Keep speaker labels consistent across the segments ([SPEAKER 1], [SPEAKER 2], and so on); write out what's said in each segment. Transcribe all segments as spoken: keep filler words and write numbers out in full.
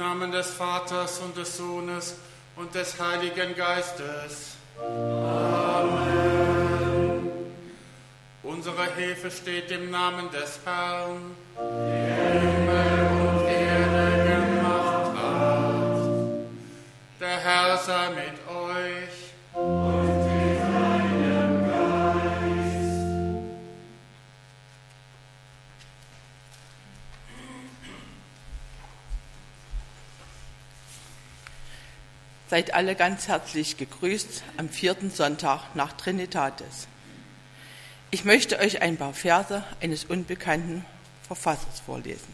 [SPEAKER 1] Namen des Vaters und des Sohnes und des Heiligen Geistes.
[SPEAKER 2] Amen.
[SPEAKER 1] Unsere Hilfe steht im Namen des Herrn,
[SPEAKER 2] der Himmel und Erde gemacht hat.
[SPEAKER 1] Der Herr sei mit euch.
[SPEAKER 2] Und mit deinem Geist.
[SPEAKER 3] Seid alle ganz herzlich gegrüßt am vierten Sonntag nach Trinitatis. Ich möchte euch ein paar Verse eines unbekannten Verfassers vorlesen.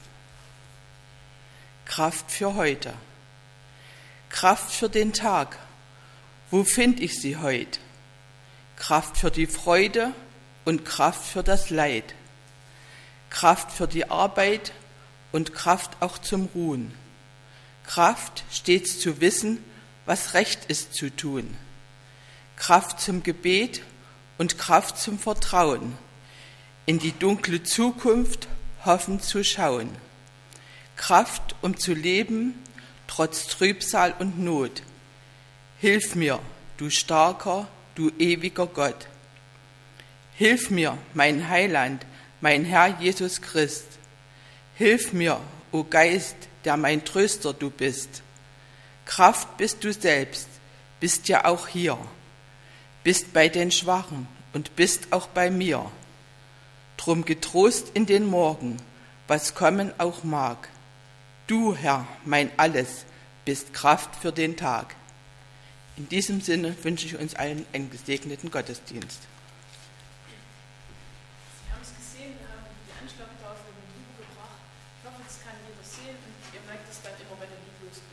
[SPEAKER 3] Kraft für heute. Kraft für den Tag. Wo finde ich sie heut? Kraft für die Freude und Kraft für das Leid. Kraft für die Arbeit und Kraft auch zum Ruhen. Kraft, stets zu wissen, was recht ist zu tun. Kraft zum Gebet und Kraft zum Vertrauen, in die dunkle Zukunft hoffen zu schauen. Kraft, um zu leben, trotz Trübsal und Not. Hilf mir, du starker, du ewiger Gott. Hilf mir, mein Heiland, mein Herr Jesus Christ. Hilf mir, o Geist, der mein Tröster du bist. Kraft bist du selbst, bist ja auch hier. Bist bei den Schwachen und bist auch bei mir. Drum getrost in den Morgen, was kommen auch mag. Du, Herr, mein Alles, bist Kraft für den Tag. In diesem Sinne wünsche ich uns allen einen gesegneten Gottesdienst.
[SPEAKER 4] Sie haben es gesehen, die Anschlagtafel in den Lied gebracht. Ich hoffe, das kann jeder sehen und ihr merkt es dann immer, wenn der Lied losgeht.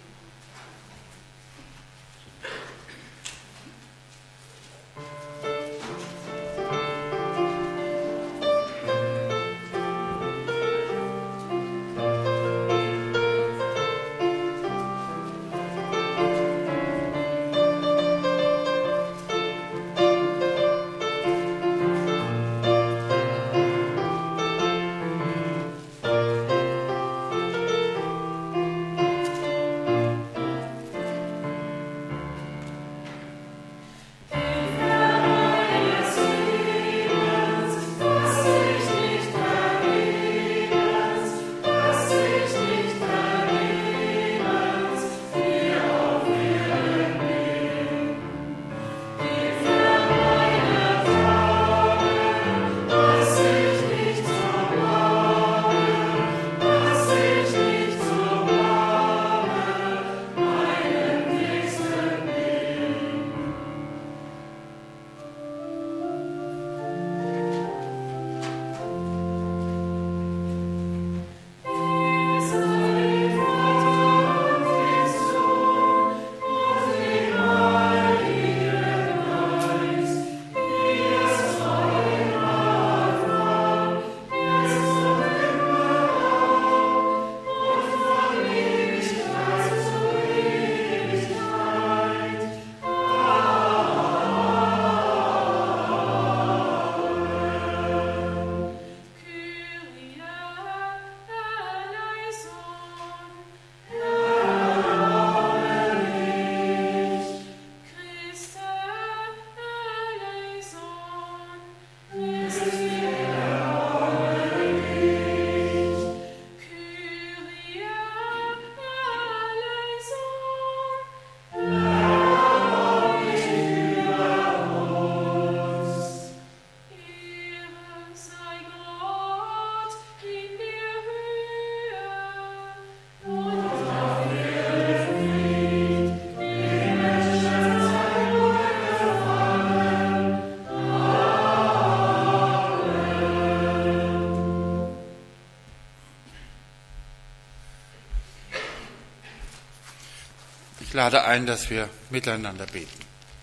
[SPEAKER 1] Ich lade ein, dass wir miteinander beten.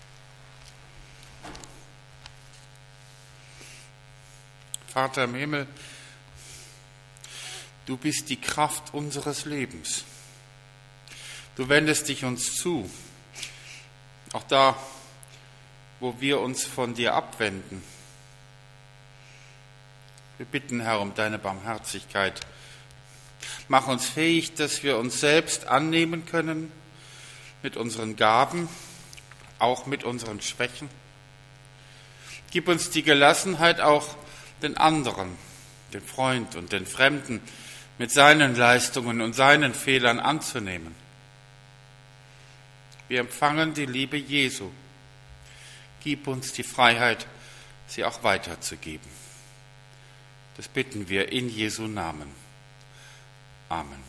[SPEAKER 1] Vater im Himmel, du bist die Kraft unseres Lebens. Du wendest dich uns zu, auch da, wo wir uns von dir abwenden. Wir bitten, Herr, um deine Barmherzigkeit. Mach uns fähig, dass wir uns selbst annehmen können mit unseren Gaben, auch mit unseren Schwächen. Gib uns die Gelassenheit, auch den anderen, den Freund und den Fremden mit seinen Leistungen und seinen Fehlern anzunehmen. Wir empfangen die Liebe Jesu. Gib uns die Freiheit, sie auch weiterzugeben. Das bitten wir in Jesu Namen. Amen.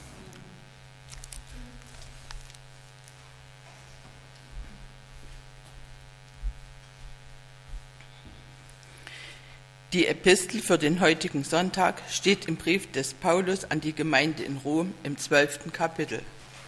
[SPEAKER 3] Die Epistel für den heutigen Sonntag steht im Brief des Paulus an die Gemeinde in Rom im zwölften Kapitel.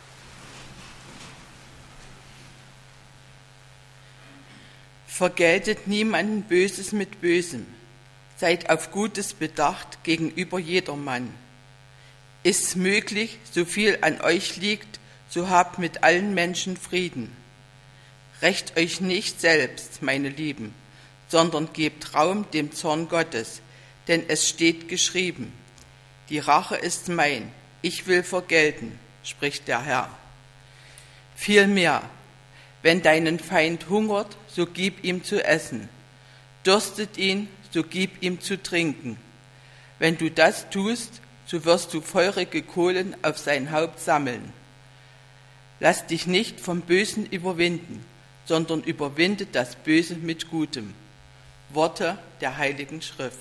[SPEAKER 3] Vergeltet niemanden Böses mit Bösem, seid auf Gutes bedacht gegenüber jedermann. Ist's möglich, so viel an euch liegt, so habt mit allen Menschen Frieden. Rächt euch nicht selbst, meine Lieben, sondern gebt Raum dem Zorn Gottes, denn es steht geschrieben, die Rache ist mein, ich will vergelten, spricht der Herr. Vielmehr, wenn deinen Feind hungert, so gib ihm zu essen, dürstet ihn, so gib ihm zu trinken. Wenn du das tust, so wirst du feurige Kohlen auf sein Haupt sammeln. Lass dich nicht vom Bösen überwinden, sondern überwinde das Böse mit Gutem. Worte der Heiligen Schrift.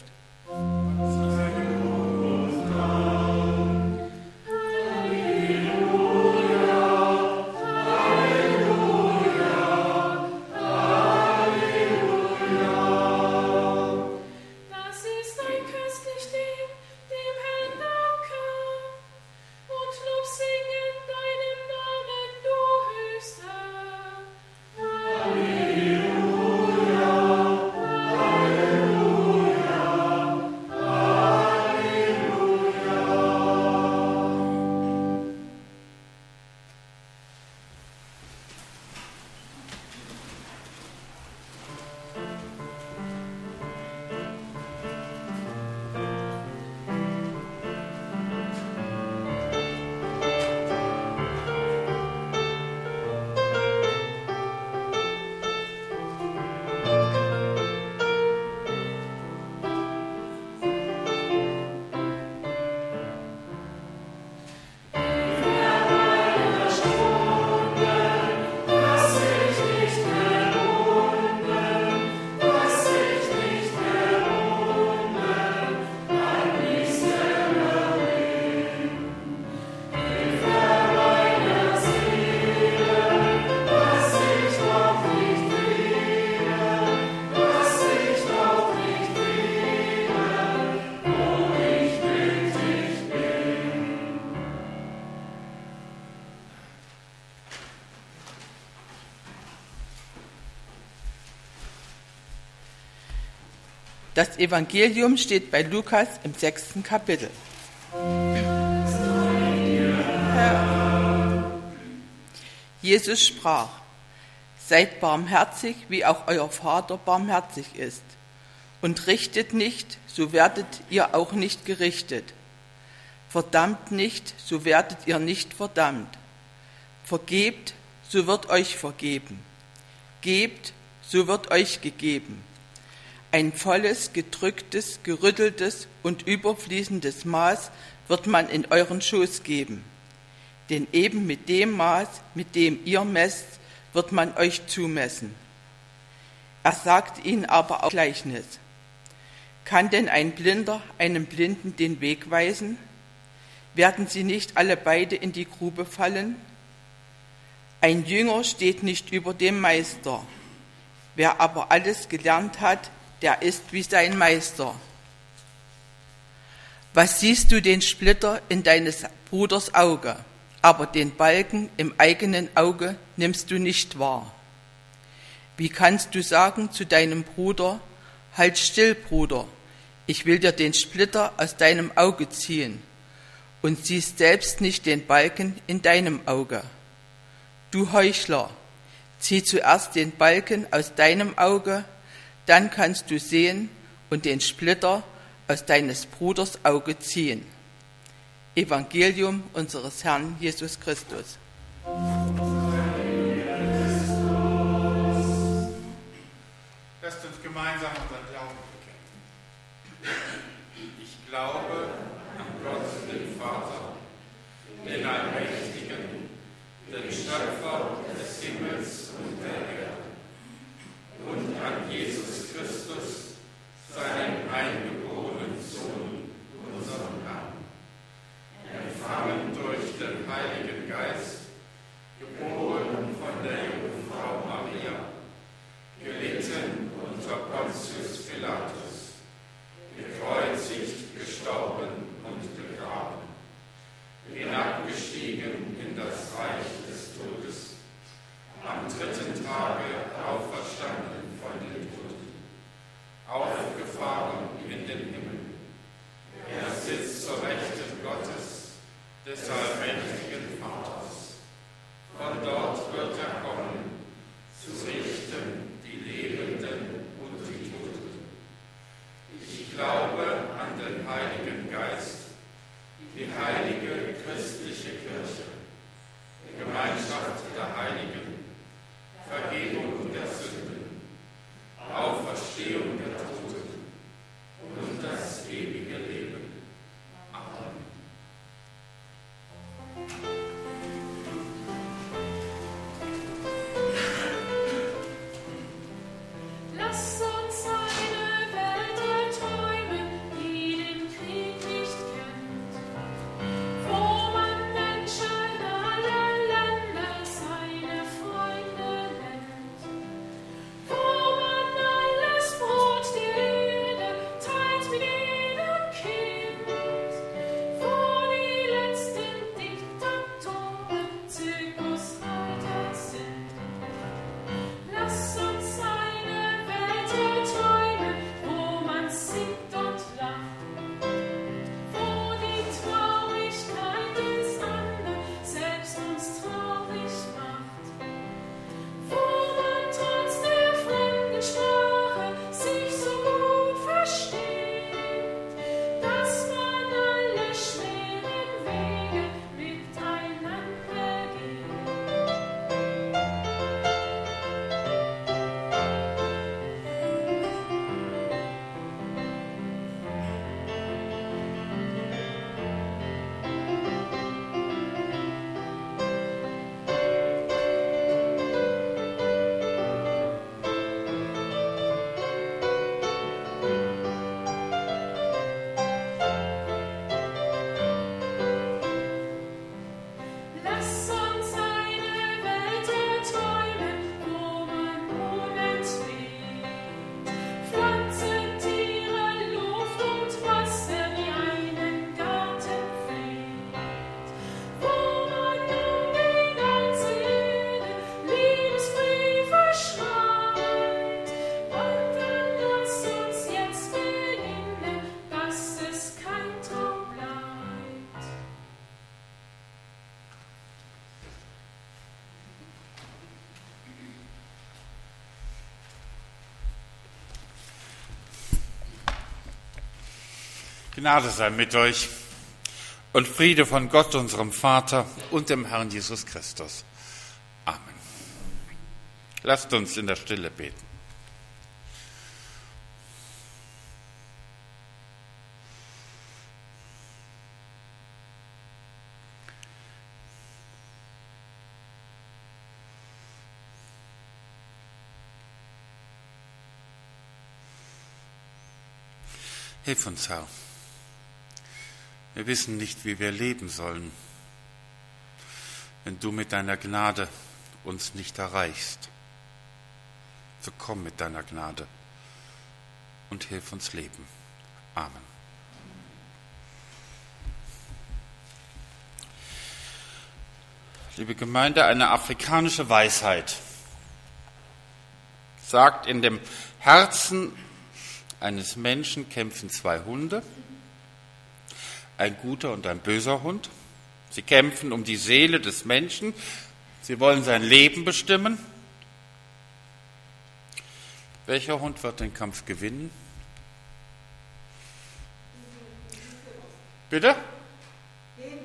[SPEAKER 3] Das Evangelium steht bei Lukas im sechsten Kapitel. Herr. Jesus sprach, seid barmherzig, wie auch euer Vater barmherzig ist. Und richtet nicht, so werdet ihr auch nicht gerichtet. Verdammt nicht, so werdet ihr nicht verdammt. Vergebt, so wird euch vergeben. Gebt, so wird euch gegeben. Ein volles, gedrücktes, gerütteltes und überfließendes Maß wird man in euren Schoß geben. Denn eben mit dem Maß, mit dem ihr messt, wird man euch zumessen. Er sagt ihnen aber auch Gleichnis. Kann denn ein Blinder einem Blinden den Weg weisen? Werden sie nicht alle beide in die Grube fallen? Ein Jünger steht nicht über dem Meister. Wer aber alles gelernt hat, der ist wie sein Meister. Was siehst du den Splitter in deines Bruders Auge, aber den Balken im eigenen Auge nimmst du nicht wahr? Wie kannst du sagen zu deinem Bruder, halt still, Bruder, ich will dir den Splitter aus deinem Auge ziehen, und siehst selbst nicht den Balken in deinem Auge? Du Heuchler, zieh zuerst den Balken aus deinem Auge, dann kannst du sehen und den Splitter aus deines Bruders Auge ziehen. Evangelium unseres Herrn Jesus Christus.
[SPEAKER 1] Lasst uns gemeinsam unseren Glauben bekennen. Ich glaube an Gott, den Vater, den Allmächtigen, den Schöpfer des Himmels und der Erde, und an Jesus Christus, seinen eingeborenen Sohn, unseren Herrn, empfangen durch den Heiligen Geist, geboren von der Jungfrau Maria, gelitten unter Pontius Pilatus, gekreuzigt, gestorben und begraben, hinabgestiegen in das Reich des Todes, am dritten Tage auferstanden von den Toten, aufgefahren in den Himmel. Er sitzt zur Rechten Gottes, des allmächtigen Vaters. Von dort wird er kommen, zu richten die Lebenden und die Toten. Ich glaube an den Heiligen Geist, die heilige christliche Kirche, Gemeinschaft der Heiligen, Vergebung der Sünden, Auferstehung der Toten und das ewige Leben. Amen.
[SPEAKER 4] Lass uns eine Welt erträumen, die den Krieg nicht kennt, wo man Menschen aller Länder seine Freunde nennt, wo man alles Brot der Erde teilt mit jedem Kind, wo die letzten Diktatoren zirkusreiter sind. Lass uns eine Welt erträumen, wo man singt und lacht, wo die Traurigkeit des anderen selbst uns traurig macht, wo man trotz der fremden Sprache sich so gut versteht, dass man alle schweren Wege miteinander geht. Lass uns eine Welt erträumen, wo man Moment lebt, Pflanzen, Tiere, Luft und Wasser wie einen Garten pflegt, wo man um die ganze Erde Liebesbriefe schreibt. Und dann lass uns jetzt beginnen, dass es kein Traum bleibt.
[SPEAKER 1] Gnade sei mit euch und Friede von Gott, unserem Vater und dem Herrn Jesus Christus. Amen. Lasst uns in der Stille beten. Hilf uns, Herr. Wir wissen nicht, wie wir leben sollen, wenn du mit deiner Gnade uns nicht erreichst. So komm mit deiner Gnade und hilf uns leben. Amen. Liebe Gemeinde, eine afrikanische Weisheit sagt, in dem Herzen eines Menschen kämpfen zwei Hunde, ein guter und ein böser Hund. Sie kämpfen um die Seele des Menschen. Sie wollen sein Leben bestimmen. Welcher Hund wird den Kampf gewinnen? Bitte?
[SPEAKER 5] Den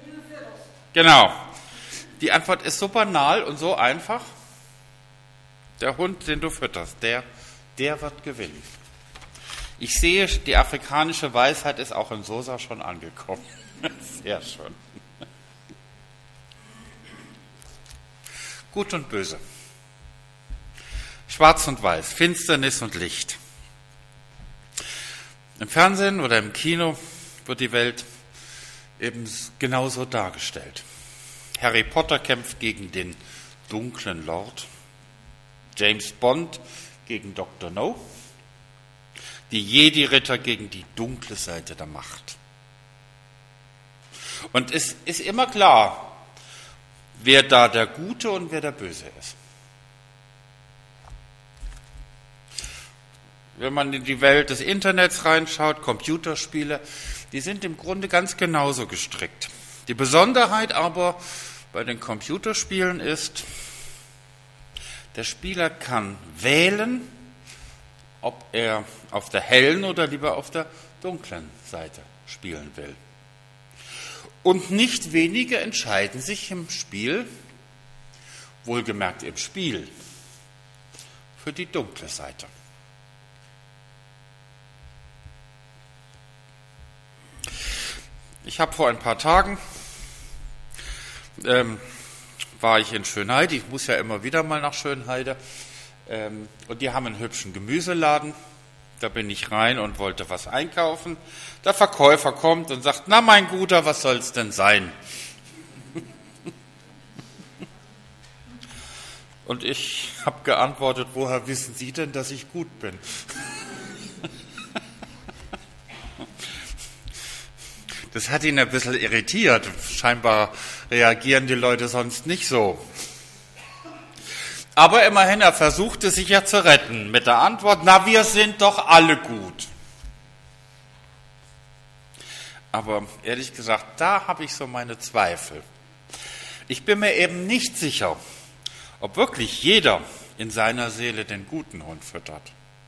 [SPEAKER 1] Genau. Die Antwort ist so banal und so einfach. Der Hund, den du fütterst, der, der wird gewinnen. Ich sehe, die afrikanische Weisheit ist auch in Sosa schon angekommen. Sehr schön. Gut und böse. Schwarz und weiß, Finsternis und Licht. Im Fernsehen oder im Kino wird die Welt eben genauso dargestellt. Harry Potter kämpft gegen den dunklen Lord. James Bond gegen Doktor No. Die Jedi-Ritter gegen die dunkle Seite der Macht. Und es ist immer klar, wer da der Gute und wer der Böse ist. Wenn man in die Welt des Internets reinschaut, Computerspiele, die sind im Grunde ganz genauso gestrickt. Die Besonderheit aber bei den Computerspielen ist, der Spieler kann wählen, ob er auf der hellen oder lieber auf der dunklen Seite spielen will. Und nicht wenige entscheiden sich im Spiel, wohlgemerkt im Spiel, für die dunkle Seite. Ich habe vor ein paar Tagen, ähm, war ich in Schönheide, ich muss ja immer wieder mal nach Schönheide, ähm, und die haben einen hübschen Gemüseladen. Da bin ich rein und wollte was einkaufen. Der Verkäufer kommt und sagt, na mein Guter, was soll's denn sein? Und ich habe geantwortet, woher wissen Sie denn, dass ich gut bin? Das hat ihn ein bisschen irritiert. Scheinbar reagieren die Leute sonst nicht so. Aber immerhin, er versuchte sich ja zu retten mit der Antwort, na, wir sind doch alle gut. Aber ehrlich gesagt, da habe ich so meine Zweifel. Ich bin mir eben nicht sicher, ob wirklich jeder in seiner Seele den guten Hund füttert.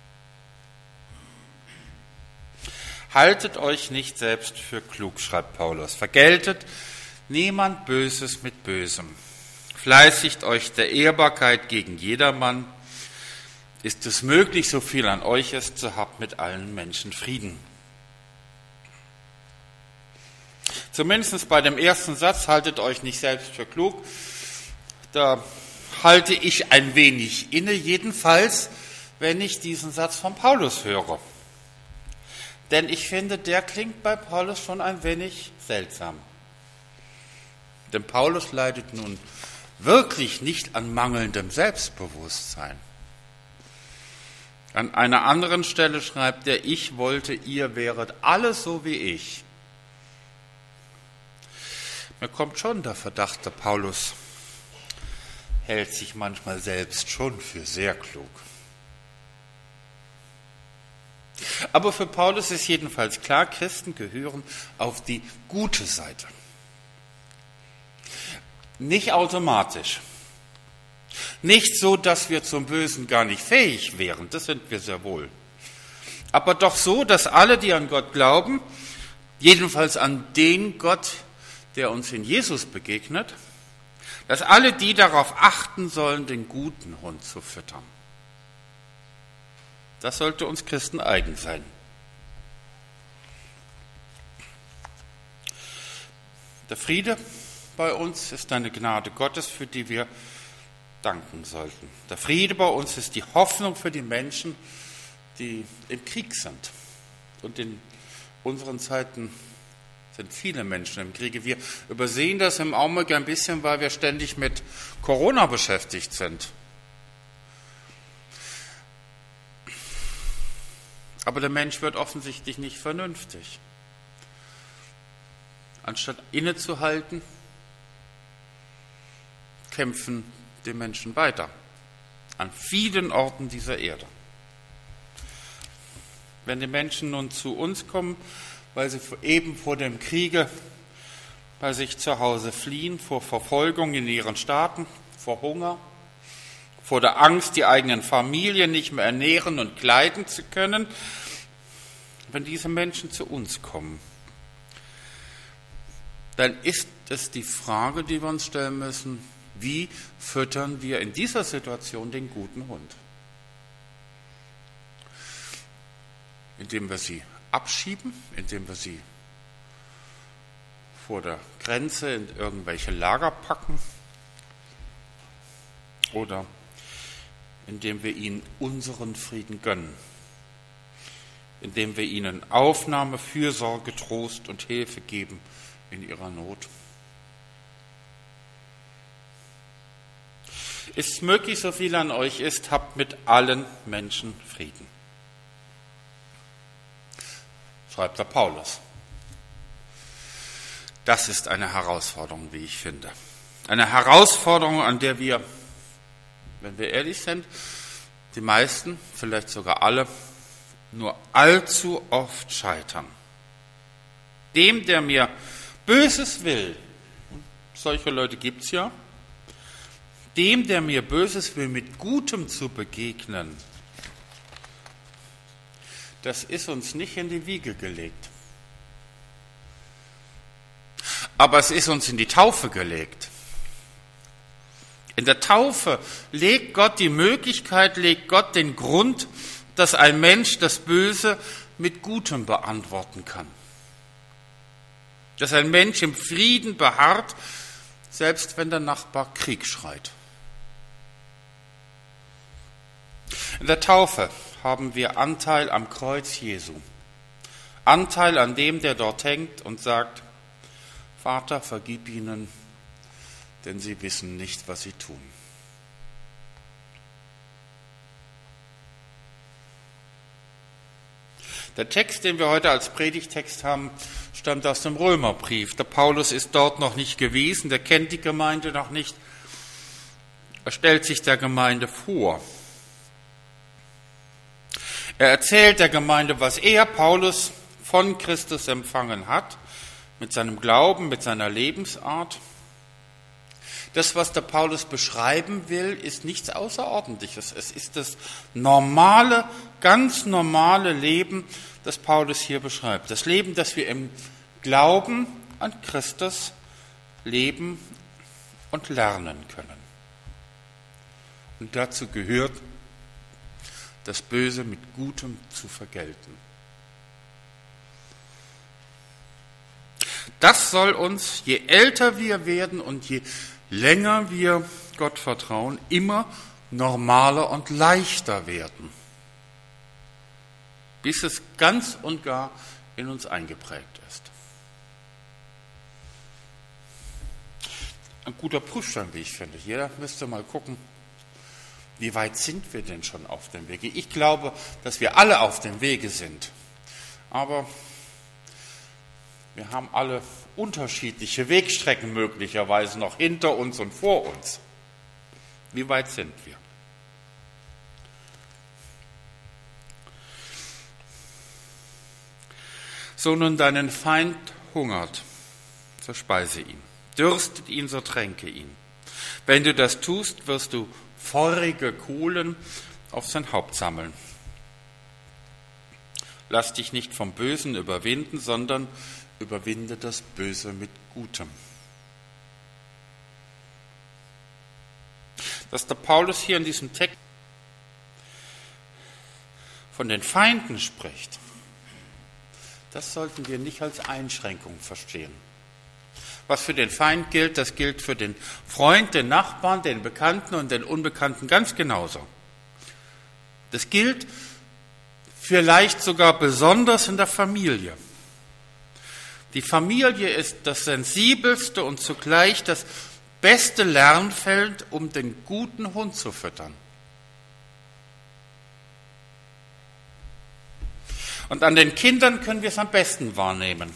[SPEAKER 1] Haltet euch nicht selbst für klug, schreibt Paulus. Vergeltet niemand Böses mit Bösem. Fleißigt euch der Ehrbarkeit gegen jedermann. Ist es möglich, so viel an euch ist, so habt mit allen Menschen Frieden. Zumindest bei dem ersten Satz, haltet euch nicht selbst für klug, da halte ich ein wenig inne, jedenfalls, wenn ich diesen Satz von Paulus höre. Denn ich finde, der klingt bei Paulus schon ein wenig seltsam. Denn Paulus leidet nun wirklich nicht an mangelndem Selbstbewusstsein. An einer anderen Stelle schreibt er, ich wollte, ihr wäret alle so wie ich. Mir kommt schon der Verdacht, der Paulus hält sich manchmal selbst schon für sehr klug. Aber für Paulus ist jedenfalls klar, Christen gehören auf die gute Seite. Nicht automatisch. Nicht so, dass wir zum Bösen gar nicht fähig wären, das sind wir sehr wohl. Aber doch so, dass alle, die an Gott glauben, jedenfalls an den Gott, der uns in Jesus begegnet, dass alle die darauf achten sollen, den guten Hund zu füttern. Das sollte uns Christen eigen sein. Der Friede bei uns ist eine Gnade Gottes, für die wir danken sollten. Der Friede bei uns ist die Hoffnung für die Menschen, die im Krieg sind. Und in unseren Zeiten sind viele Menschen im Kriege. Wir übersehen das im Augenblick ein bisschen, weil wir ständig mit Corona beschäftigt sind. Aber der Mensch wird offensichtlich nicht vernünftig. Anstatt innezuhalten, kämpfen die Menschen weiter. An vielen Orten dieser Erde. Wenn die Menschen nun zu uns kommen, weil sie eben vor dem Kriege bei sich zu Hause fliehen, vor Verfolgung in ihren Staaten, vor Hunger, vor der Angst, die eigenen Familien nicht mehr ernähren und kleiden zu können, wenn diese Menschen zu uns kommen, dann ist das ist die Frage, die wir uns stellen müssen. Wie füttern wir in dieser Situation den guten Hund? Indem wir sie abschieben, indem wir sie vor der Grenze in irgendwelche Lager packen oder indem wir ihnen unseren Frieden gönnen, indem wir ihnen Aufnahme, Fürsorge, Trost und Hilfe geben in ihrer Not. Ist möglich, so viel an euch ist, habt mit allen Menschen Frieden. Schreibt der Paulus. Das ist eine Herausforderung, wie ich finde. Eine Herausforderung, an der wir, wenn wir ehrlich sind, die meisten, vielleicht sogar alle, nur allzu oft scheitern. Dem, der mir Böses will, solche Leute gibt's ja, dem, der mir Böses will, mit Gutem zu begegnen, das ist uns nicht in die Wiege gelegt. Aber es ist uns in die Taufe gelegt. In der Taufe legt Gott die Möglichkeit, legt Gott den Grund, dass ein Mensch das Böse mit Gutem beantworten kann. Dass ein Mensch im Frieden beharrt, selbst wenn der Nachbar Krieg schreit. In der Taufe haben wir Anteil am Kreuz Jesu. Anteil an dem, der dort hängt und sagt, Vater, vergib ihnen, denn sie wissen nicht, was sie tun. Der Text, den wir heute als Predigtext haben, stammt aus dem Römerbrief. Der Paulus ist dort noch nicht gewesen, der kennt die Gemeinde noch nicht. Er stellt sich der Gemeinde vor. Er erzählt der Gemeinde, was er, Paulus, von Christus empfangen hat, mit seinem Glauben, mit seiner Lebensart. Das, was der Paulus beschreiben will, ist nichts Außerordentliches. Es ist das normale, ganz normale Leben, das Paulus hier beschreibt. Das Leben, das wir im Glauben an Christus leben und lernen können. Und dazu gehört, das Böse mit Gutem zu vergelten. Das soll uns, je älter wir werden und je länger wir Gott vertrauen, immer normaler und leichter werden, bis es ganz und gar in uns eingeprägt ist. Ein guter Prüfstein, wie ich finde. Jeder müsste mal gucken, wie weit sind wir denn schon auf dem Wege? Ich glaube, dass wir alle auf dem Wege sind, aber wir haben alle unterschiedliche Wegstrecken möglicherweise noch hinter uns und vor uns. Wie weit sind wir? So nun deinen Feind hungert, so speise ihn. Dürstet ihn, so tränke ihn. Wenn du das tust, wirst du feurige Kohlen auf sein Haupt sammeln. Lass dich nicht vom Bösen überwinden, sondern überwinde das Böse mit Gutem. Dass der Paulus hier in diesem Text von den Feinden spricht, das sollten wir nicht als Einschränkung verstehen. Was für den Feind gilt, das gilt für den Freund, den Nachbarn, den Bekannten und den Unbekannten ganz genauso. Das gilt vielleicht sogar besonders in der Familie. Die Familie ist das sensibelste und zugleich das beste Lernfeld, um den guten Hund zu füttern. Und an den Kindern können wir es am besten wahrnehmen.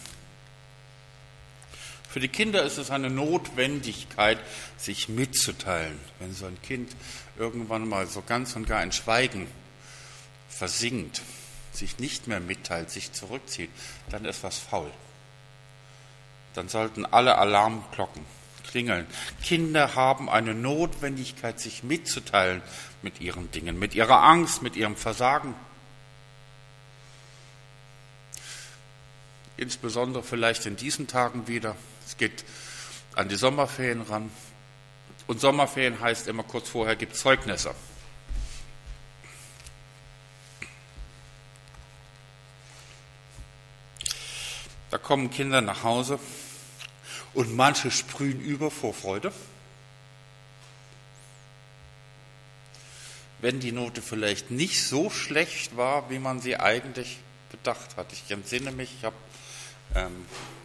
[SPEAKER 1] Für die Kinder ist es eine Notwendigkeit, sich mitzuteilen. Wenn so ein Kind irgendwann mal so ganz und gar in Schweigen versinkt, sich nicht mehr mitteilt, sich zurückzieht, dann ist was faul. Dann sollten alle Alarmglocken klingeln. Kinder haben eine Notwendigkeit, sich mitzuteilen mit ihren Dingen, mit ihrer Angst, mit ihrem Versagen. Insbesondere vielleicht in diesen Tagen wieder. Es geht an die Sommerferien ran. Und Sommerferien heißt immer, kurz vorher gibt es Zeugnisse. Da kommen Kinder nach Hause und manche sprühen über vor Freude. Wenn die Note vielleicht nicht so schlecht war, wie man sie eigentlich bedacht hat. Ich entsinne mich, ich habe ähm,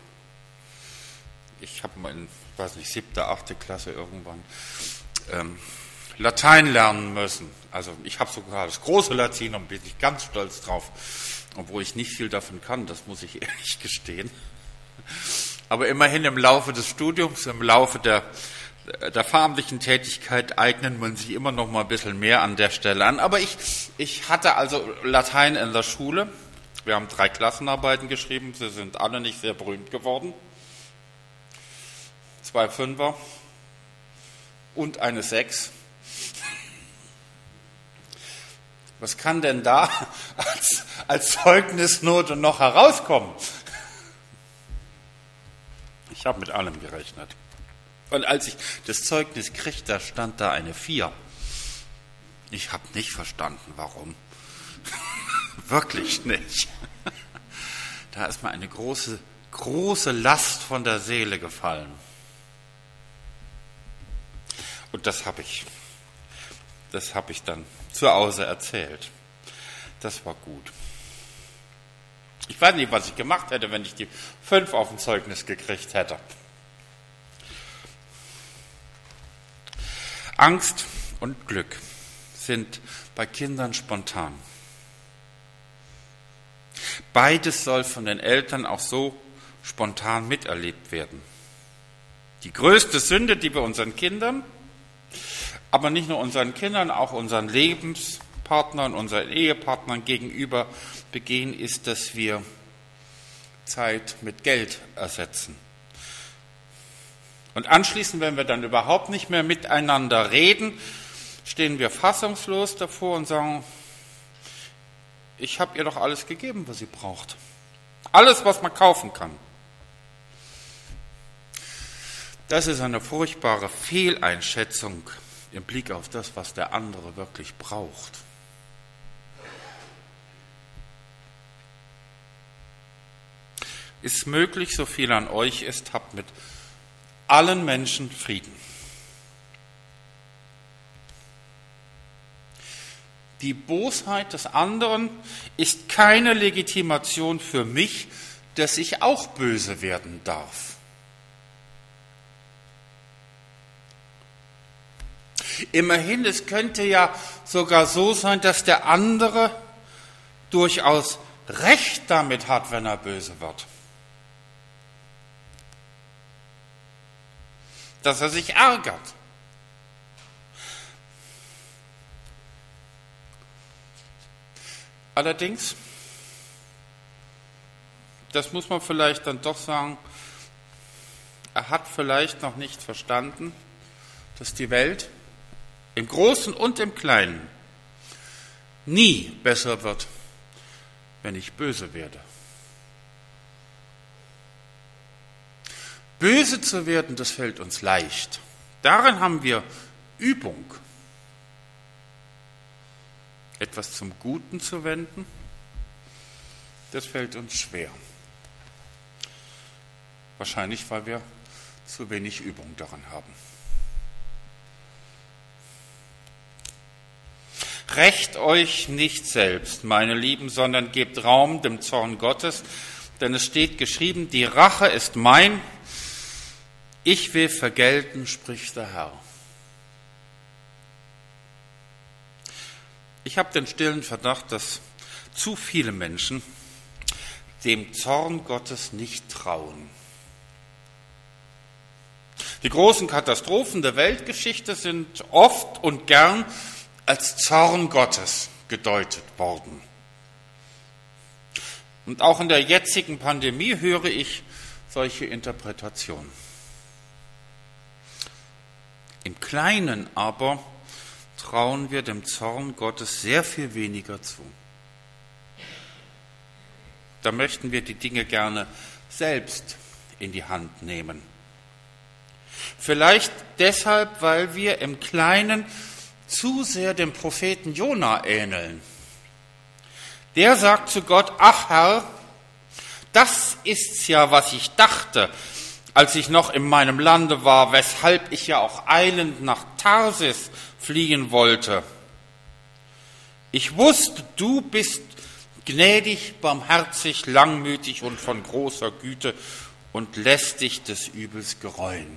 [SPEAKER 1] ich habe mal in, weiß nicht, siebte, achte Klasse irgendwann ähm, Latein lernen müssen. Also ich habe sogar das große Latinum, bin ich ganz stolz drauf. Obwohl ich nicht viel davon kann, das muss ich ehrlich gestehen. Aber immerhin im Laufe des Studiums, im Laufe der, der farmlichen Tätigkeit eignet man sich immer noch mal ein bisschen mehr an der Stelle an. Aber ich, ich hatte also Latein in der Schule. Wir haben drei Klassenarbeiten geschrieben, sie sind alle nicht sehr berühmt geworden. Zwei Fünfer und eine Sechs. Was kann denn da als, als Zeugnisnote noch herauskommen? Ich habe mit allem gerechnet. Und als ich das Zeugnis kriegte, da stand da eine Vier. Ich habe nicht verstanden, warum. Wirklich nicht. Da ist mir eine große, große Last von der Seele gefallen. Und das habe ich, das habe ich dann zu Hause erzählt. Das war gut. Ich weiß nicht, was ich gemacht hätte, wenn ich die fünf auf dem Zeugnis gekriegt hätte. Angst und Glück sind bei Kindern spontan. Beides soll von den Eltern auch so spontan miterlebt werden. Die größte Sünde, die wir unseren Kindern, aber nicht nur unseren Kindern, auch unseren Lebenspartnern, unseren Ehepartnern gegenüber begehen, ist, dass wir Zeit mit Geld ersetzen. Und anschließend, wenn wir dann überhaupt nicht mehr miteinander reden, stehen wir fassungslos davor und sagen, ich habe ihr doch alles gegeben, was sie braucht. Alles, was man kaufen kann. Das ist eine furchtbare Fehleinschätzung im Blick auf das, was der andere wirklich braucht. Ist möglich, so viel an euch ist, habt mit allen Menschen Frieden. Die Bosheit des anderen ist keine Legitimation für mich, dass ich auch böse werden darf. Immerhin, es könnte ja sogar so sein, dass der andere durchaus Recht damit hat, wenn er böse wird. Dass er sich ärgert. Allerdings, das muss man vielleicht dann doch sagen, er hat vielleicht noch nicht verstanden, dass die Welt im Großen und im Kleinen nie besser wird, wenn ich böse werde. Böse zu werden, das fällt uns leicht. Darin haben wir Übung. Etwas zum Guten zu wenden, das fällt uns schwer. Wahrscheinlich, weil wir zu wenig Übung daran haben. Rächt euch nicht selbst, meine Lieben, sondern gebt Raum dem Zorn Gottes, denn es steht geschrieben, die Rache ist mein, ich will vergelten, spricht der Herr. Ich habe den stillen Verdacht, dass zu viele Menschen dem Zorn Gottes nicht trauen. Die großen Katastrophen der Weltgeschichte sind oft und gern als Zorn Gottes gedeutet worden. Und auch in der jetzigen Pandemie höre ich solche Interpretationen. Im Kleinen aber trauen wir dem Zorn Gottes sehr viel weniger zu. Da möchten wir die Dinge gerne selbst in die Hand nehmen. Vielleicht deshalb, weil wir im Kleinen zu sehr dem Propheten Jona ähneln. Der sagt zu Gott: Ach Herr, das ist's ja, was ich dachte, als ich noch in meinem Lande war, weshalb ich ja auch eilend nach Tarsis fliehen wollte. Ich wusste, du bist gnädig, barmherzig, langmütig und von großer Güte und lässt dich des Übels gereuen.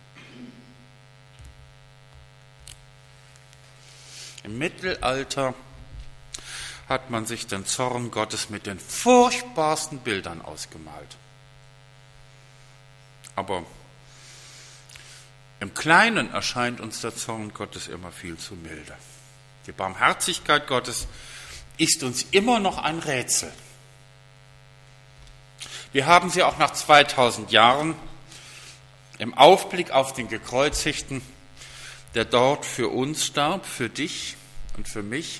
[SPEAKER 1] Im Mittelalter hat man sich den Zorn Gottes mit den furchtbarsten Bildern ausgemalt. Aber im Kleinen erscheint uns der Zorn Gottes immer viel zu milde. Die Barmherzigkeit Gottes ist uns immer noch ein Rätsel. Wir haben sie auch nach zweitausend Jahren im Aufblick auf den Gekreuzigten, der dort für uns starb, für dich und für mich.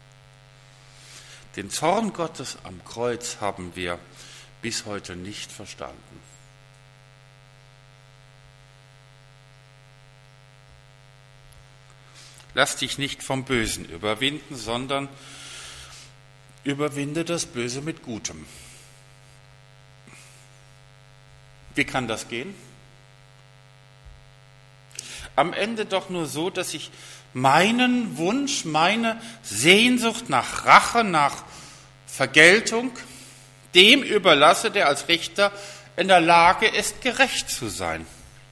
[SPEAKER 1] Den Zorn Gottes am Kreuz haben wir bis heute nicht verstanden. Lass dich nicht vom Bösen überwinden, sondern überwinde das Böse mit Gutem. Wie kann das gehen? Am Ende doch nur so, dass ich meinen Wunsch, meine Sehnsucht nach Rache, nach Vergeltung dem überlasse, der als Richter in der Lage ist, gerecht zu sein.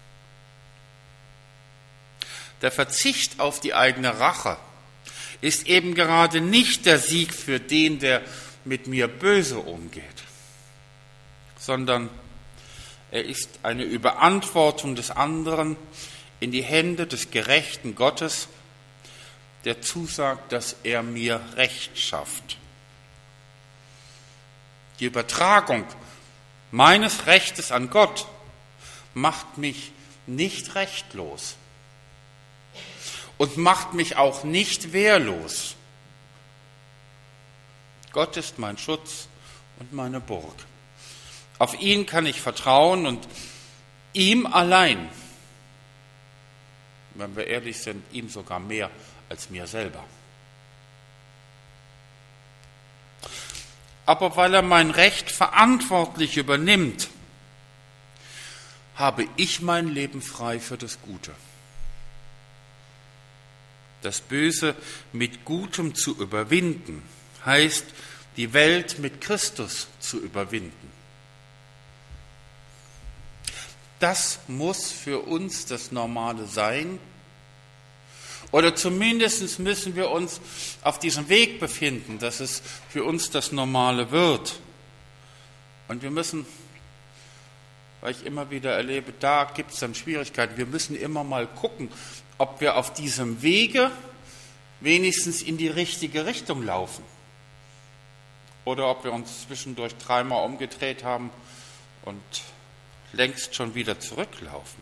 [SPEAKER 1] Der Verzicht auf die eigene Rache ist eben gerade nicht der Sieg für den, der mit mir böse umgeht, sondern er ist eine Überantwortung des anderen in die Hände des gerechten Gottes, der zusagt, dass er mir Recht schafft. Die Übertragung meines Rechtes an Gott macht mich nicht rechtlos und macht mich auch nicht wehrlos. Gott ist mein Schutz und meine Burg. Auf ihn kann ich vertrauen und ihm allein, wenn wir ehrlich sind, ihm sogar mehr als mir selber. Aber weil er mein Recht verantwortlich übernimmt, habe ich mein Leben frei für das Gute. Das Böse mit Gutem zu überwinden, heißt, die Welt mit Christus zu überwinden. Das muss für uns das Normale sein. Oder zumindest müssen wir uns auf diesem Weg befinden, dass es für uns das Normale wird. Und wir müssen, weil ich immer wieder erlebe, da gibt es dann Schwierigkeiten, wir müssen immer mal gucken, ob wir auf diesem Wege wenigstens in die richtige Richtung laufen. Oder ob wir uns zwischendurch dreimal umgedreht haben und längst schon wieder zurücklaufen.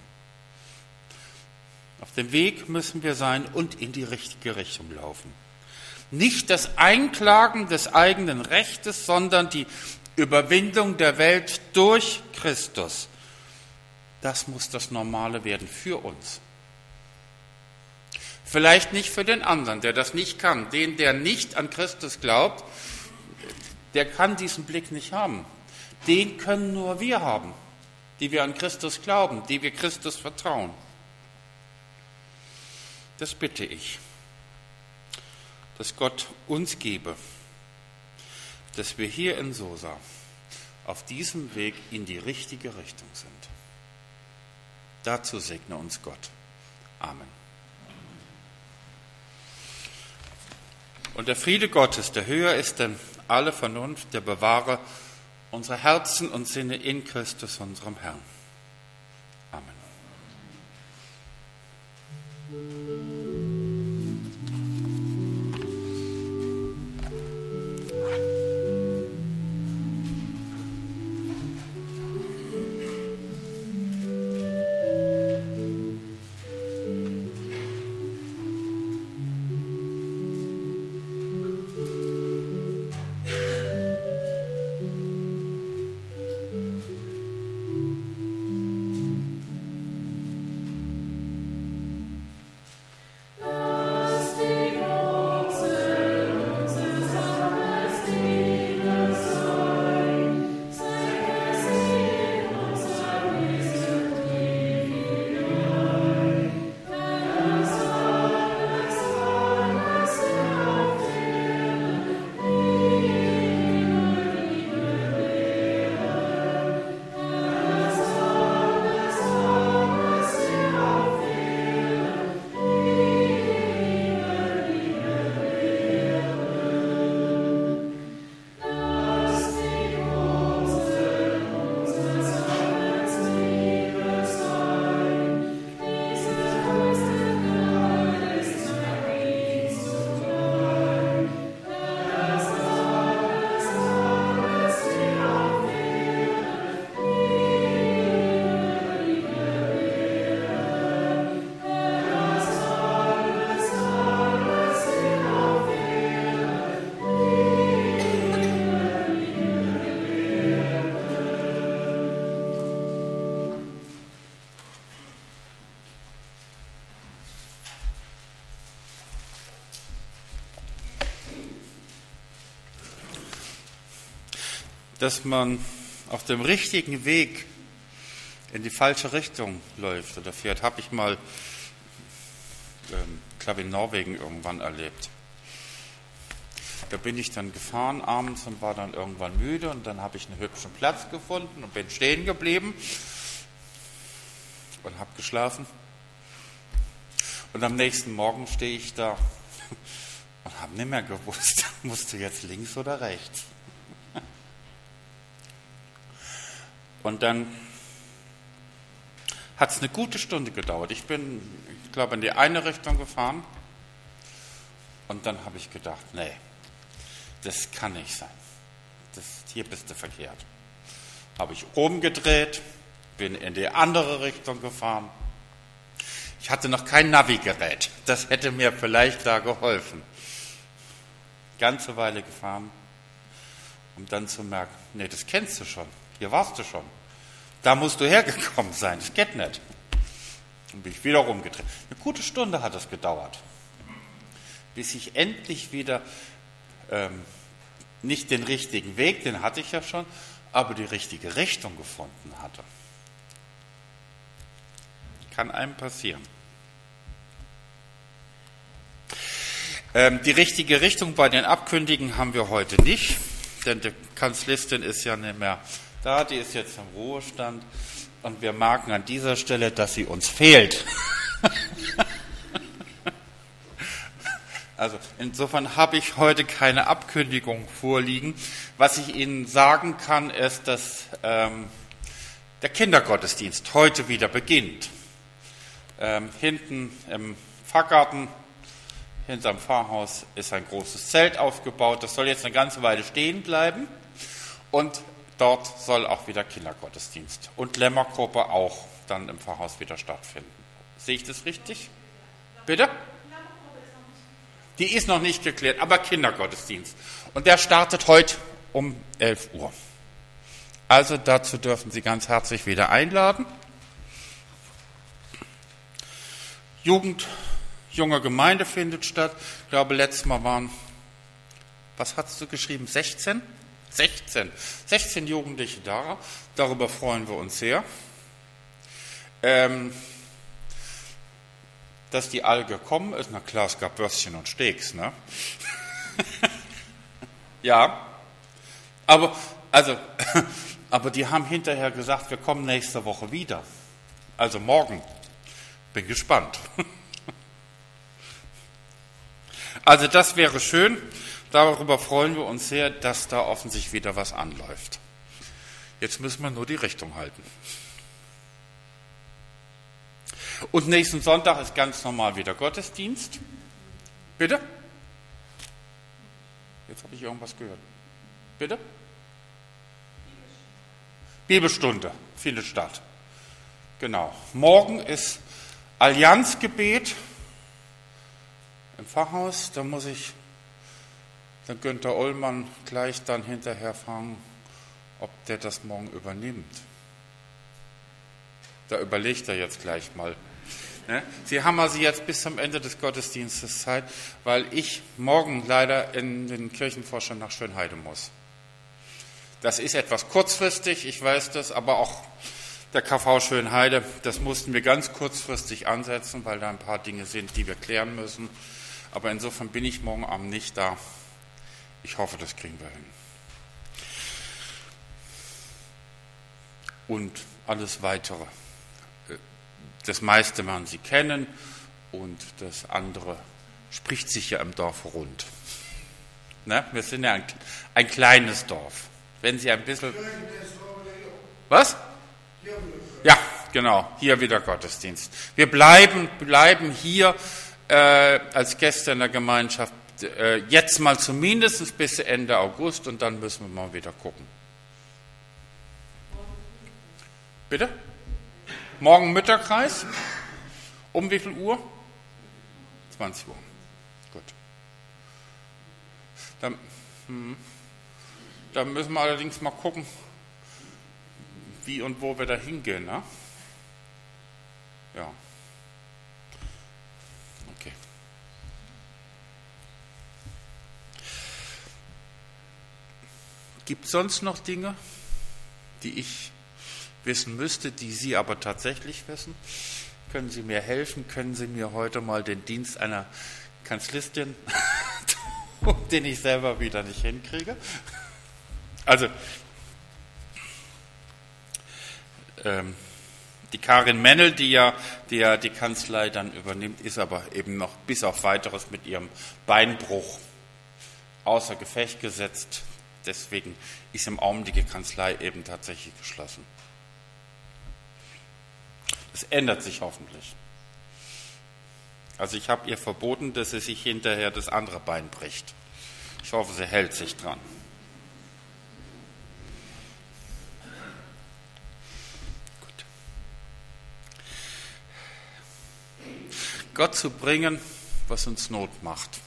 [SPEAKER 1] Auf dem Weg müssen wir sein und in die richtige Richtung laufen. Nicht das Einklagen des eigenen Rechtes, sondern die Überwindung der Welt durch Christus. Das muss das Normale werden für uns. Vielleicht nicht für den anderen, der das nicht kann. Den, der nicht an Christus glaubt, der kann diesen Blick nicht haben. Den können nur wir haben, die wir an Christus glauben, die wir Christus vertrauen. Das bitte ich, dass Gott uns gebe, dass wir hier in Sosa auf diesem Weg in die richtige Richtung sind. Dazu segne uns Gott. Amen. Und der Friede Gottes, der höher ist denn alle Vernunft, der bewahre unsere Herzen und Sinne in Christus, unserem Herrn. Amen. dass man auf dem richtigen Weg in die falsche Richtung läuft oder fährt, habe ich mal, ähm, glaube in Norwegen irgendwann erlebt. Da bin ich dann gefahren abends und war dann irgendwann müde und dann habe ich einen hübschen Platz gefunden und bin stehen geblieben und habe geschlafen. Und am nächsten Morgen stehe ich da und habe nicht mehr gewusst, musst du jetzt links oder rechts? Und dann hat es eine gute Stunde gedauert. Ich bin, ich glaube, in die eine Richtung gefahren und dann habe ich gedacht, nee, das kann nicht sein. Das, hier bist du verkehrt. Habe ich umgedreht, bin in die andere Richtung gefahren. Ich hatte noch kein Navigerät. Das hätte mir vielleicht da geholfen. Ganze Weile gefahren, um dann zu merken, nee, das kennst du schon. Hier warst du schon. Da musst du hergekommen sein. Das geht nicht. Dann bin ich wieder rumgedreht. Eine gute Stunde hat es gedauert, bis ich endlich wieder ähm, nicht den richtigen Weg, den hatte ich ja schon, aber die richtige Richtung gefunden hatte. Kann einem passieren. Ähm, die richtige Richtung bei den Abkündigen haben wir heute nicht, denn die Kanzlistin ist ja nicht mehr da, die ist jetzt im Ruhestand und wir merken an dieser Stelle, dass sie uns fehlt. Also insofern habe ich heute keine Abkündigung vorliegen. Was ich Ihnen sagen kann, ist, dass ähm, der Kindergottesdienst heute wieder beginnt. Ähm, hinten im Pfarrgarten, hinterm Pfarrhaus, ist ein großes Zelt aufgebaut. Das soll jetzt eine ganze Weile stehen bleiben. Und dort soll auch wieder Kindergottesdienst und Lämmergruppe auch dann im Pfarrhaus wieder stattfinden. Sehe ich das richtig? Bitte? Die ist noch nicht geklärt, aber Kindergottesdienst. Und der startet heute um elf Uhr. Also dazu dürfen Sie ganz herzlich wieder einladen. Jugend, junge Gemeinde findet statt. Ich glaube, letztes Mal waren, was hast du geschrieben, sechzehn? sechzehn. sechzehn Jugendliche da. Darüber freuen wir uns sehr. Ähm, dass die alle gekommen ist, na klar, es gab Würstchen und Steaks, ne? Ja, aber, also, aber die haben hinterher gesagt, wir kommen nächste Woche wieder. Also morgen. Bin gespannt. Also das wäre schön. Darüber freuen wir uns sehr, dass da offensichtlich wieder was anläuft. Jetzt müssen wir nur die Richtung halten. Und nächsten Sonntag ist ganz normal wieder Gottesdienst. Bitte? Jetzt habe ich irgendwas gehört. Bitte? Bibelstunde findet statt. Genau. Morgen ist Allianzgebet im Pfarrhaus. Da muss ich dann Günther Ullmann gleich dann hinterher fragen, ob der das morgen übernimmt. Da überlegt er jetzt gleich mal. Ne? Sie haben also jetzt bis zum Ende des Gottesdienstes Zeit, weil ich morgen leider in den Kirchenvorstand nach Schönheide muss. Das ist etwas kurzfristig, ich weiß das, aber auch der K V Schönheide, das mussten wir ganz kurzfristig ansetzen, weil da ein paar Dinge sind, die wir klären müssen. Aber insofern bin ich morgen Abend nicht da. Ich hoffe, das kriegen wir hin. Und alles Weitere. Das meiste werden Sie kennen und das andere spricht sich ja im Dorf rund. Ne? Wir sind ja ein, ein kleines Dorf. Wenn Sie ein bisschen... Was? Ja, genau, hier wieder Gottesdienst. Wir bleiben, bleiben hier äh, als Gäste in der Gemeinschaft äh, jetzt mal zumindest bis Ende August und dann müssen wir mal wieder gucken. Bitte? Morgen Mütterkreis. Um wie viel Uhr? zwanzig Uhr. Gut. Dann, hm, dann müssen wir allerdings mal gucken, wie und wo wir da hingehen. Ne? Ja. Okay. Gibt es sonst noch Dinge, die ich wissen müsste, die Sie aber tatsächlich wissen? Können Sie mir helfen? Können Sie mir heute mal den Dienst einer Kanzlistin tun, den ich selber wieder nicht hinkriege? Also, ähm, die Karin Mennel, die ja, die ja die Kanzlei dann übernimmt, ist aber eben noch bis auf Weiteres mit ihrem Beinbruch außer Gefecht gesetzt. Deswegen ist im Augenblick die Kanzlei eben tatsächlich geschlossen. Das ändert sich hoffentlich. Also ich habe ihr verboten, dass sie sich hinterher das andere Bein bricht. Ich hoffe, sie hält sich dran. Gut. Gott zu bringen, was uns Not macht.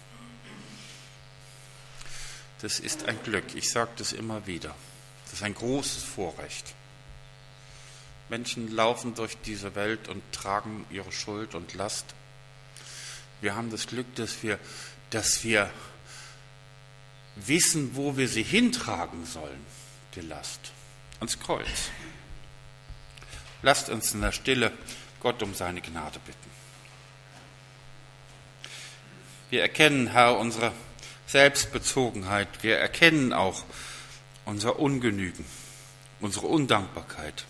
[SPEAKER 1] Das ist ein Glück. Ich sage das immer wieder. Das ist ein großes Vorrecht. Menschen laufen durch diese Welt und tragen ihre Schuld und Last. Wir haben das Glück, dass wir, dass wir wissen, wo wir sie hintragen sollen, die Last. Ans Kreuz. Lasst uns in der Stille Gott um seine Gnade bitten. Wir erkennen, Herr, unsere Selbstbezogenheit. Wir erkennen auch unser Ungenügen, unsere Undankbarkeit.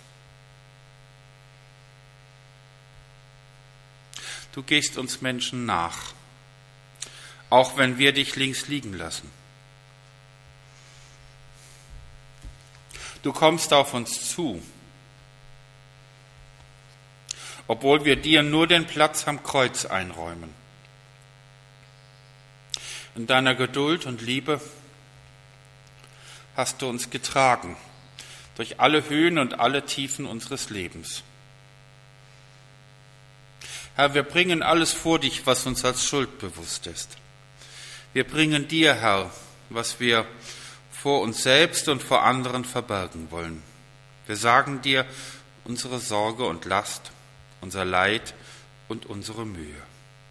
[SPEAKER 1] Du gehst uns Menschen nach, auch wenn wir dich links liegen lassen. Du kommst auf uns zu, obwohl wir dir nur den Platz am Kreuz einräumen. In deiner Geduld und Liebe hast du uns getragen durch alle Höhen und alle Tiefen unseres Lebens. Herr, wir bringen alles vor dich, was uns als Schuld bewusst ist. Wir bringen dir, Herr, was wir vor uns selbst und vor anderen verbergen wollen. Wir sagen dir unsere Sorge und Last, unser Leid und unsere Mühe.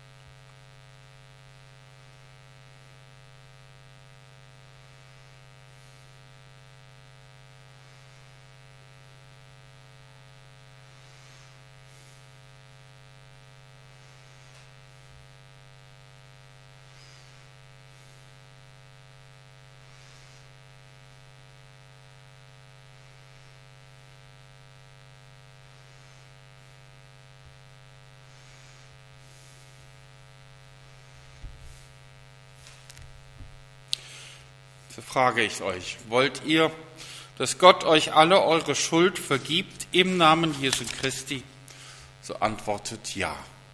[SPEAKER 1] So frage ich euch, wollt ihr, dass Gott euch alle eure Schuld vergibt im Namen Jesu Christi? So antwortet ja.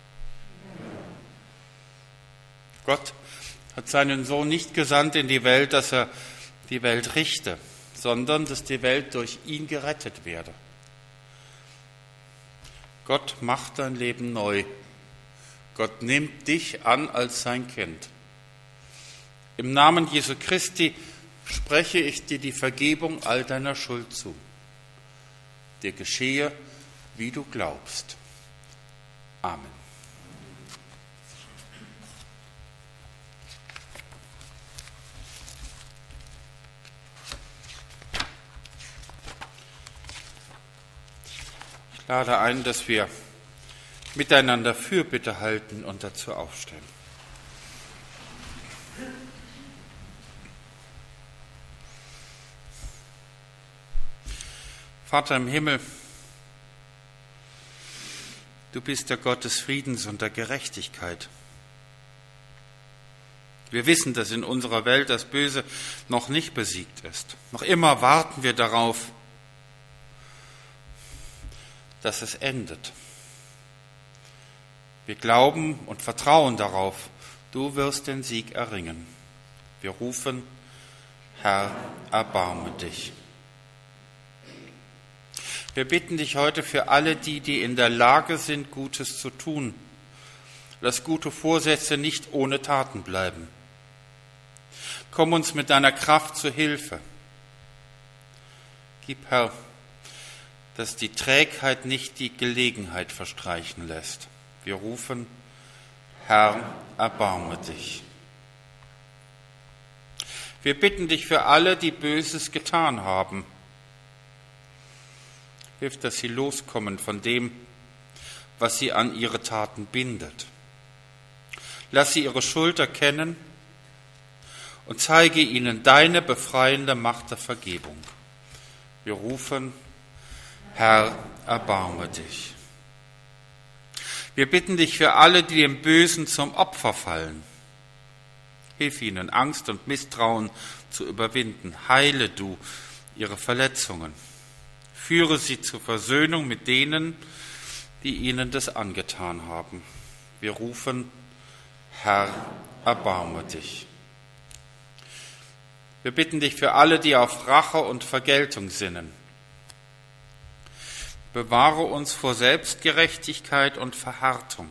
[SPEAKER 1] Gott hat seinen Sohn nicht gesandt in die Welt, dass er die Welt richte, sondern dass die Welt durch ihn gerettet werde. Gott macht dein Leben neu. Gott nimmt dich an als sein Kind. Im Namen Jesu Christi spreche ich dir die Vergebung all deiner Schuld zu. Dir geschehe, wie du glaubst. Amen. Ich lade ein, dass wir miteinander Fürbitte halten und dazu aufstehen. Vater im Himmel, du bist der Gott des Friedens und der Gerechtigkeit. Wir wissen, dass in unserer Welt das Böse noch nicht besiegt ist. Noch immer warten wir darauf, dass es endet. Wir glauben und vertrauen darauf, du wirst den Sieg erringen. Wir rufen, Herr, erbarme dich. Wir bitten dich heute für alle die, die in der Lage sind, Gutes zu tun, dass gute Vorsätze nicht ohne Taten bleiben. Komm uns mit deiner Kraft zu Hilfe. Gib, Herr, dass die Trägheit nicht die Gelegenheit verstreichen lässt. Wir rufen, Herr, erbarme dich. Wir bitten dich für alle, die Böses getan haben. Hilf, dass sie loskommen von dem, was sie an ihre Taten bindet. Lass sie ihre Schuld erkennen und zeige ihnen deine befreiende Macht der Vergebung. Wir rufen, Herr, erbarme dich. Wir bitten dich für alle, die dem Bösen zum Opfer fallen. Hilf ihnen, Angst und Misstrauen zu überwinden. Heile du ihre Verletzungen. Führe sie zur Versöhnung mit denen, die ihnen das angetan haben. Wir rufen, Herr, erbarme dich. Wir bitten dich für alle, die auf Rache und Vergeltung sinnen. Bewahre uns vor Selbstgerechtigkeit und Verhärtung.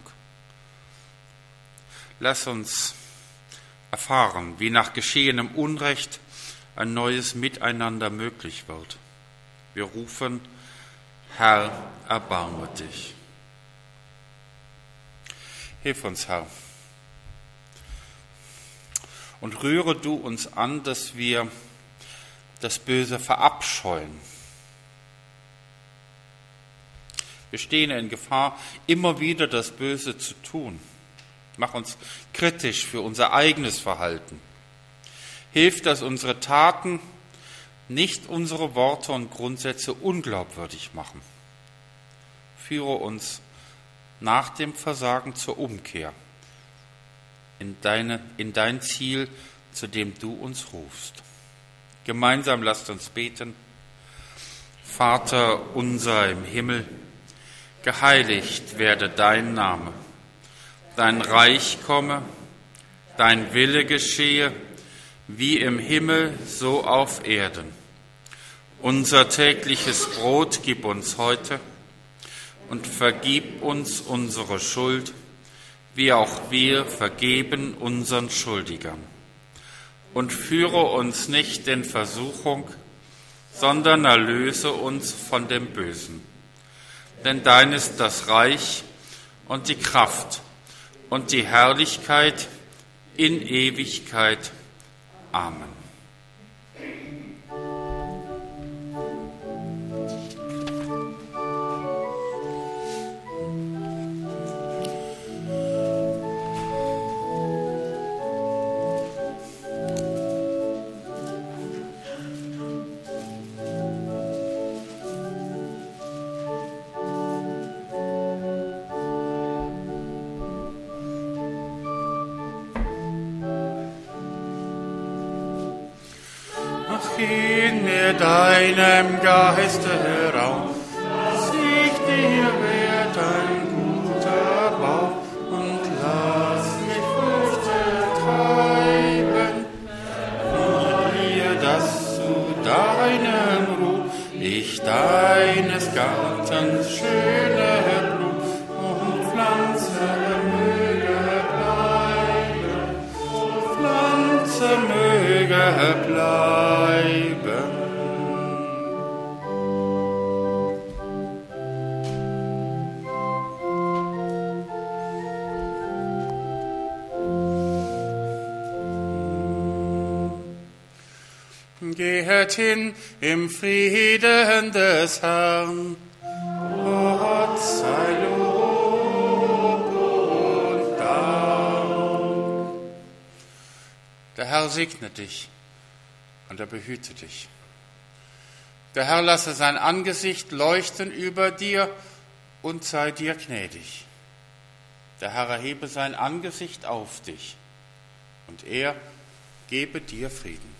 [SPEAKER 1] Lass uns erfahren, wie nach geschehenem Unrecht ein neues Miteinander möglich wird. Wir rufen, Herr, erbarme dich. Hilf uns, Herr, und rühre du uns an, dass wir das Böse verabscheuen. Wir stehen in Gefahr, immer wieder das Böse zu tun. Mach uns kritisch für unser eigenes Verhalten. Hilf, dass unsere Taten nicht unsere Worte und Grundsätze unglaubwürdig machen. Führe uns nach dem Versagen zur Umkehr in, deine, in dein Ziel, zu dem du uns rufst. Gemeinsam lasst uns beten. Vater unser im Himmel, geheiligt werde dein Name. Dein Reich komme, dein Wille geschehe, wie im Himmel, so auf Erden. Unser tägliches Brot gib uns heute und vergib uns unsere Schuld, wie auch wir vergeben unseren Schuldigern. Und führe uns nicht in Versuchung, sondern erlöse uns von dem Bösen. Denn dein ist das Reich und die Kraft und die Herrlichkeit in Ewigkeit. Amen.
[SPEAKER 2] In mir deinem Geiste Raum, dass ich dir werd ein guter Baum und lass mich Früchte treiben. Mir das zu deinem Ruhm, ich deines Gartens schöne Blumen und Pflanze möge bleiben, und Pflanze möge bleiben. Gehet hin im Frieden des Herrn. Gott sei Lob und Dank.
[SPEAKER 1] Der Herr segne dich und er behüte dich. Der Herr lasse sein Angesicht leuchten über dir und sei dir gnädig. Der Herr erhebe sein Angesicht auf dich und er gebe dir Frieden.